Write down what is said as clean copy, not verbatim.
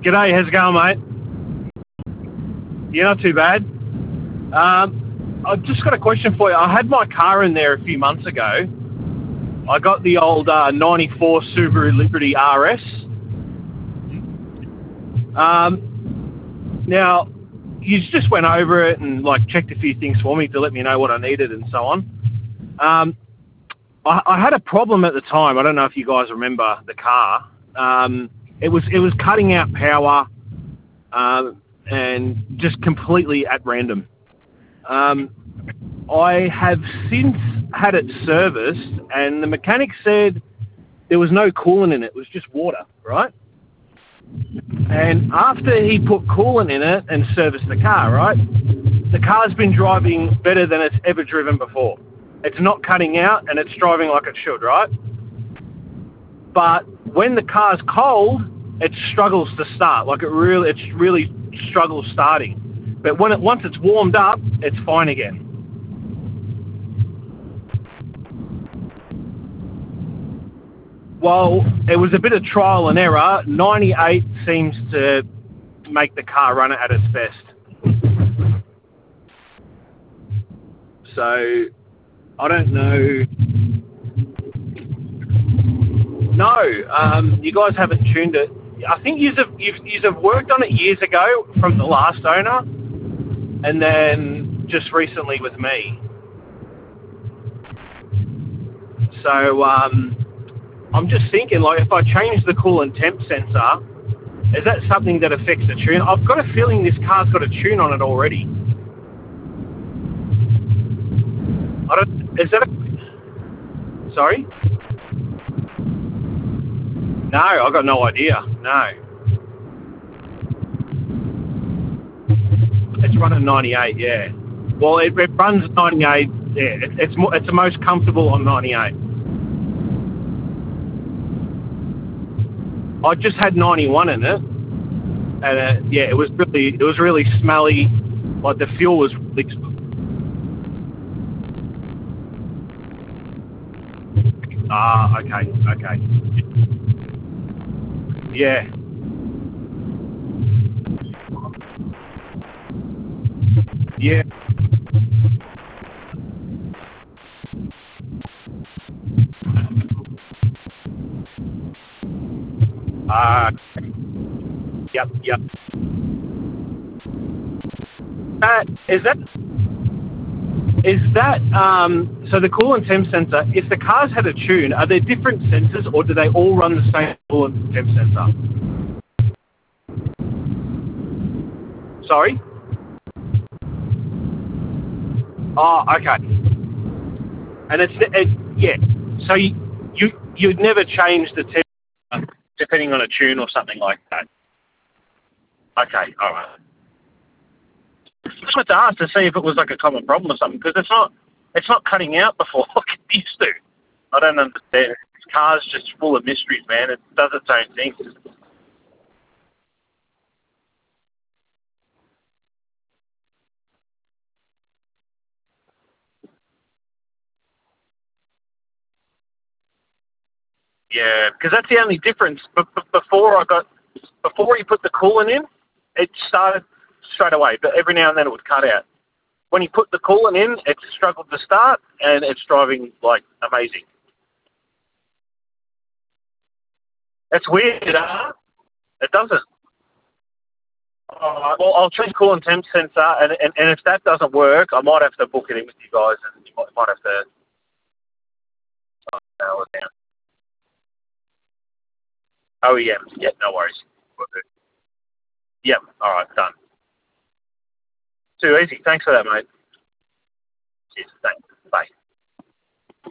G'day, how's it going, mate? Yeah, not too bad. I've just got a question for you. I had my car in there a few months ago. I got the old 94 Subaru Liberty RS. Now, you just went over it and like checked a few things for me to let me know what I needed and so on. I had a problem at the time. I don't know if you guys remember the car. It was cutting out power and just completely at random. I have since had it serviced, and the mechanic said there was no coolant in it. It was just water, right? And after he put coolant in it and serviced the car, right, the car's been driving better than it's ever driven before. It's not cutting out, and it's driving like it should, right? But when the car's cold, it struggles to start. Like it really struggles starting. But once it's warmed up, it's fine again. Well, it was a bit of trial and error. 98 seems to make the car run at its best. So, I don't know. No, you guys haven't tuned it. I think you've worked on it years ago from the last owner, and then just recently with me. So, I'm just thinking, like, if I change the coolant temp sensor, is that something that affects the tune? I've got a feeling this car's got a tune on it already. Sorry? No, I've got no idea. No. It's running 98, yeah. Well, it runs 98, yeah. It's the most comfortable on 98. I just had 91 in it, and yeah, it was really smelly. Like the fuel was really. Okay. Yeah. Yeah. Yep. Is that so the coolant temp sensor, if the cars had a tune, are there different sensors or do they all run the same coolant temp sensor? Sorry? Oh, okay. And yeah. So you'd never change the temp depending on a tune or something like that. Okay, all right. I just wanted to ask to see if it was like a common problem or something, because it's not cutting out before like it used to. I don't understand. This car's just full of mysteries, man. It does its own thing. Yeah, because that's the only difference. But before you put the coolant in, it started straight away. But every now and then it would cut out. When you put the coolant in, it struggled to start, and it's driving like amazing. That's weird, huh? It doesn't. Well, I'll change coolant temp sensor, and if that doesn't work, I might have to book it in with you guys, and you might have to nail it down. OEM, yeah, no worries. Yep, all right, done. Too easy. Thanks for that, mate. Cheers. Thanks. Bye.